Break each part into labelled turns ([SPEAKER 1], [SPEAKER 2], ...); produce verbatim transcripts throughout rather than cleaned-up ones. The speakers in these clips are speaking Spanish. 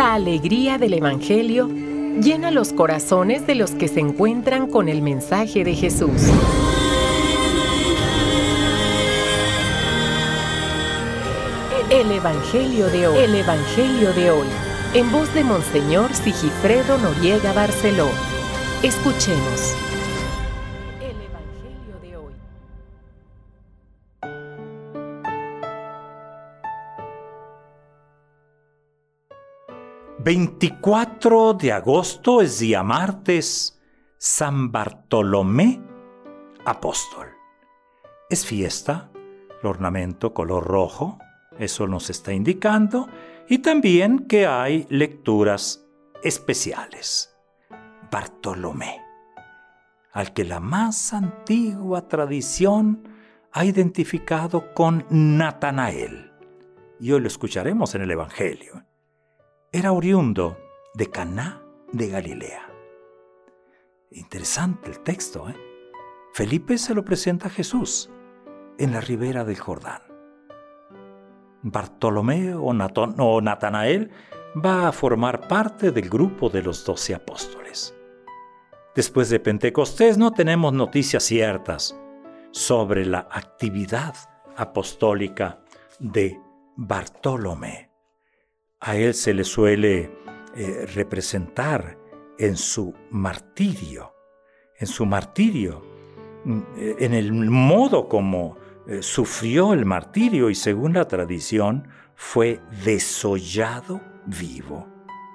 [SPEAKER 1] La alegría del Evangelio llena los corazones de los que se encuentran con el mensaje de Jesús. El Evangelio de hoy. El Evangelio de hoy. En voz de Monseñor Sigifredo Noriega Barceló. Escuchemos. El Evangelio de hoy.
[SPEAKER 2] veinticuatro de agosto es día martes, San Bartolomé Apóstol. Es fiesta, el ornamento color rojo, eso nos está indicando, y también que hay lecturas especiales. Bartolomé, al que la más antigua tradición ha identificado con Natanael, y hoy lo escucharemos en el Evangelio. Era oriundo de Caná de Galilea. Interesante el texto, ¿eh? Felipe se lo presenta a Jesús en la ribera del Jordán. Bartolomé o, Natón, o Natanael va a formar parte del grupo de los doce apóstoles. Después de Pentecostés no tenemos noticias ciertas sobre la actividad apostólica de Bartolomé. A él se le suele eh, representar en su martirio, en su martirio, en el modo como eh, sufrió el martirio y según la tradición fue desollado vivo.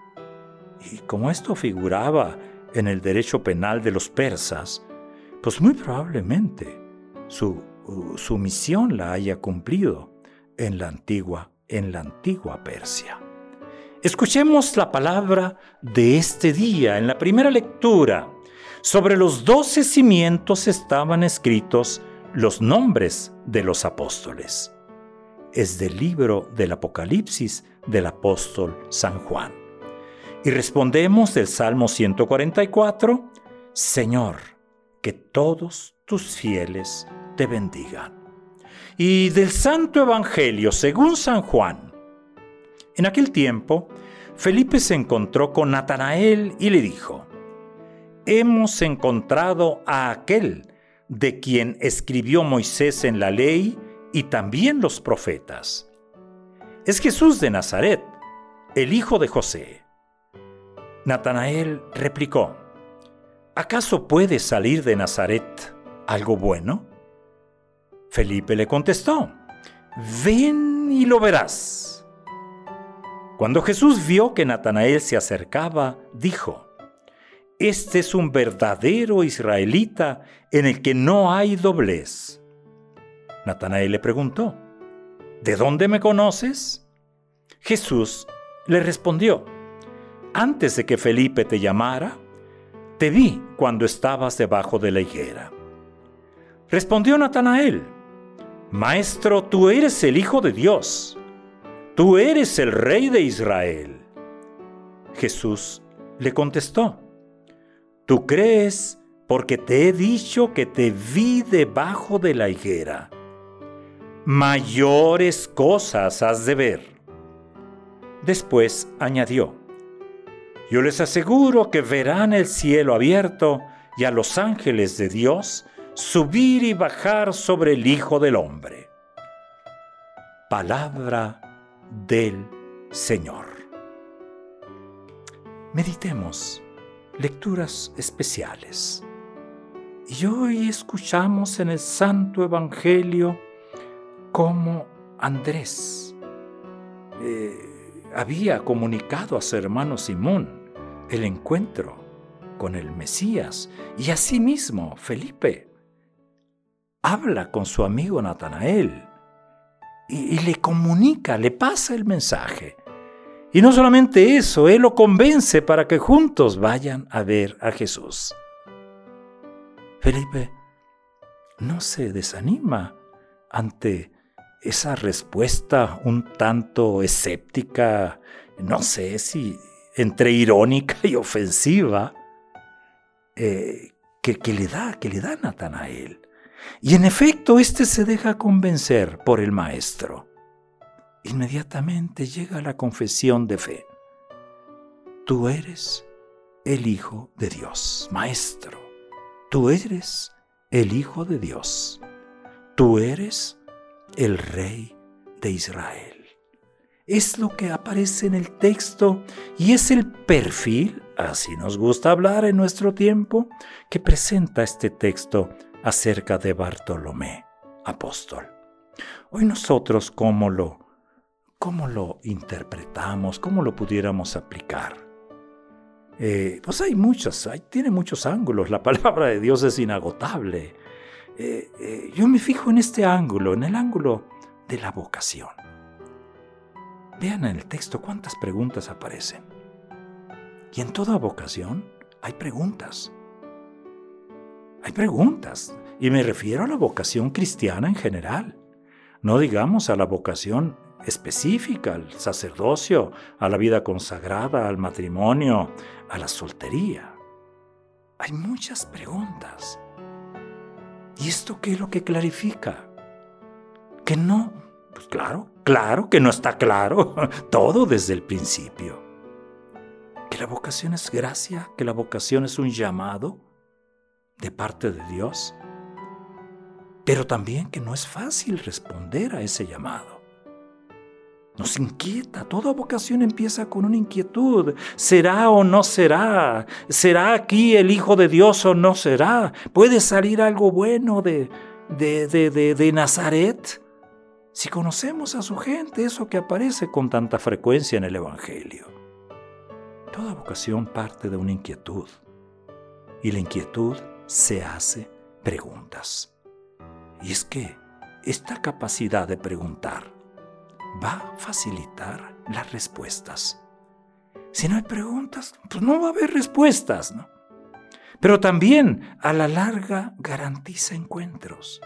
[SPEAKER 2] Y como esto figuraba en el derecho penal de los persas, pues muy probablemente su, uh, su misión la haya cumplido en la antigua, en la antigua Persia. Escuchemos la palabra de este día. En la primera lectura, sobre los doce cimientos estaban escritos los nombres de los apóstoles. Es del libro del Apocalipsis del apóstol San Juan. Y respondemos del Salmo ciento cuarenta y cuatro, Señor, que todos tus fieles te bendigan. Y del Santo Evangelio según San Juan. En aquel tiempo, Felipe se encontró con Natanael y le dijo: Hemos encontrado a aquel de quien escribió Moisés en la ley y también los profetas. Es Jesús de Nazaret, el hijo de José. Natanael replicó: ¿Acaso puede salir de Nazaret algo bueno? Felipe le contestó: Ven y lo verás. Cuando Jesús vio que Natanael se acercaba, dijo: Este es un verdadero israelita en el que no hay doblez. Natanael le preguntó: ¿De dónde me conoces? Jesús le respondió: Antes de que Felipe te llamara, te vi cuando estabas debajo de la higuera. Respondió Natanael: Maestro, tú eres el Hijo de Dios. Tú eres el Rey de Israel. Jesús le contestó: Tú crees porque te he dicho que te vi debajo de la higuera. Mayores cosas has de ver. Después añadió: Yo les aseguro que verán el cielo abierto y a los ángeles de Dios subir y bajar sobre el Hijo del Hombre. Palabra del Señor. Meditemos lecturas especiales. Y hoy escuchamos en el Santo Evangelio cómo Andrés eh, había comunicado a su hermano Simón el encuentro con el Mesías, y asimismo Felipe habla con su amigo Natanael y, y le comunica, le pasa el mensaje. Y no solamente eso, él lo convence para que juntos vayan a ver a Jesús. Felipe no se desanima ante esa respuesta un tanto escéptica, no sé si entre irónica y ofensiva, eh, que, que le da, que le da Natanael. Y en efecto, éste se deja convencer por el maestro. Inmediatamente llega la confesión de fe. tú eres el Hijo de Dios. Maestro, tú eres el Hijo de Dios. Tú eres el Rey de Israel. Es lo que aparece en el texto y es el perfil, así nos gusta hablar en nuestro tiempo, que presenta este texto acerca de Bartolomé, apóstol. Hoy nosotros, ¿cómo lo, cómo lo interpretamos? ¿Cómo lo pudiéramos aplicar? Eh, pues hay muchos, hay, tiene muchos ángulos. La palabra de Dios es inagotable. Eh, eh, yo me fijo en este ángulo, en el ángulo de la vocación. Vean en el texto cuántas preguntas aparecen. Y en toda vocación hay preguntas. Hay preguntas. Y me refiero a la vocación cristiana en general. No digamos a la vocación específica, al sacerdocio, a la vida consagrada, al matrimonio, a la soltería. Hay muchas preguntas. ¿Y esto qué es lo que clarifica? Que no, pues claro, claro que no está claro, todo desde el principio. Que la vocación es gracia, que la vocación es un llamado de parte de Dios, pero también que no es fácil responder a ese llamado. Nos inquieta, toda vocación empieza con una inquietud. ¿Será o no será? ¿Será aquí el Hijo de Dios o no será? ¿Puede salir algo bueno de, de, de, de, de Nazaret? Si conocemos a su gente, eso que aparece con tanta frecuencia en el Evangelio. Toda vocación parte de una inquietud, y la inquietud se hace preguntas. Y es que esta capacidad de preguntar va a facilitar las respuestas. Si no hay preguntas, pues no va a haber respuestas, ¿no? Pero también, a la larga, garantiza encuentros.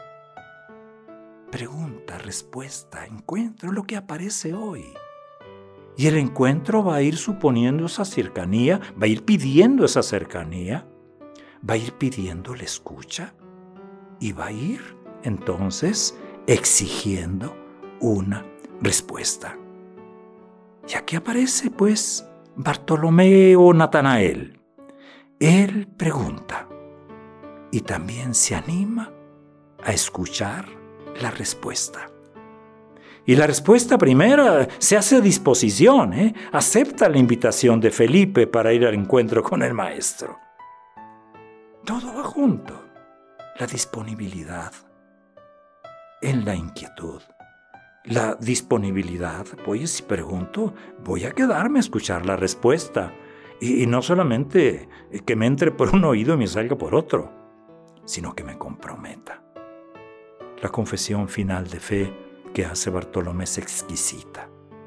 [SPEAKER 2] Pregunta, respuesta, encuentro, lo que aparece hoy. Y el encuentro va a ir suponiendo esa cercanía, va a ir pidiendo esa cercanía, va a ir pidiendo la escucha y va a ir, entonces, exigiendo una respuesta. Y aquí aparece, pues, Bartolomé o Natanael. Él pregunta y también se anima a escuchar la respuesta. Y la respuesta primera se hace disposición, ¿eh? Acepta la invitación de Felipe para ir al encuentro con el maestro. Todo va junto. La disponibilidad en la inquietud. La disponibilidad, pues si pregunto, voy a quedarme a escuchar la respuesta. Y, y no solamente que me entre por un oído y me salga por otro, sino que me comprometa. La confesión final de fe que hace Bartolomé es exquisita.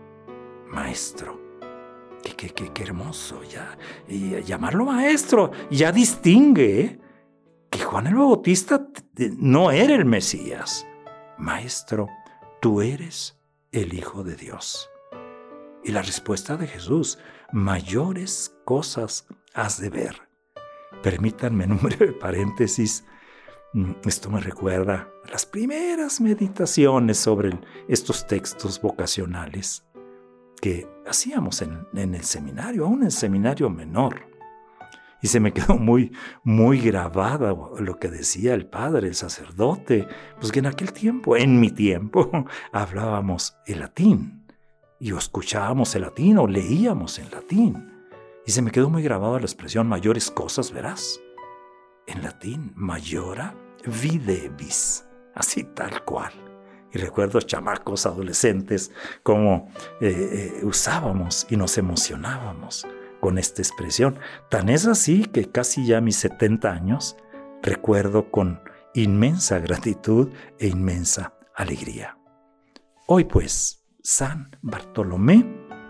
[SPEAKER 2] Maestro, qué, qué, qué, qué hermoso, ya, y llamarlo maestro ya distingue ¿eh? que Juan el Bautista no era el Mesías. Maestro, tú eres el Hijo de Dios. Y la respuesta de Jesús, mayores cosas has de ver. Permítanme en un breve paréntesis. Esto me recuerda a las primeras meditaciones sobre el, estos textos vocacionales que hacíamos en, en el seminario, aún en el seminario menor. Y se me quedó muy, muy grabada lo que decía el padre, el sacerdote, pues que en aquel tiempo, en mi tiempo, hablábamos el latín, y o escuchábamos el latín, o leíamos en latín. Y se me quedó muy grabada la expresión, mayores cosas verás. En latín, mayora videvis, así tal cual. Y recuerdo chamacos, adolescentes, cómo eh, eh, usábamos y nos emocionábamos con esta expresión. Tan es así que casi ya a mis setenta años recuerdo con inmensa gratitud e inmensa alegría. Hoy pues, San Bartolomé,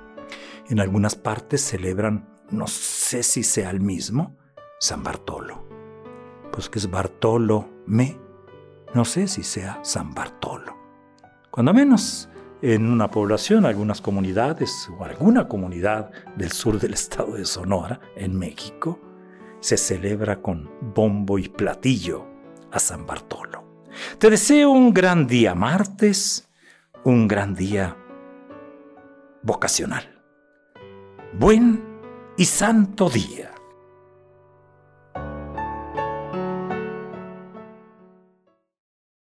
[SPEAKER 2] en algunas partes celebran, no sé si sea el mismo, San Bartolo. Pues que es Bartolomé, no sé si sea San Bartolo. Cuando menos en una población, algunas comunidades o alguna comunidad del sur del estado de Sonora, en México, se celebra con bombo y platillo a San Bartolo. Te deseo un gran día martes, un gran día vocacional. Buen y santo día.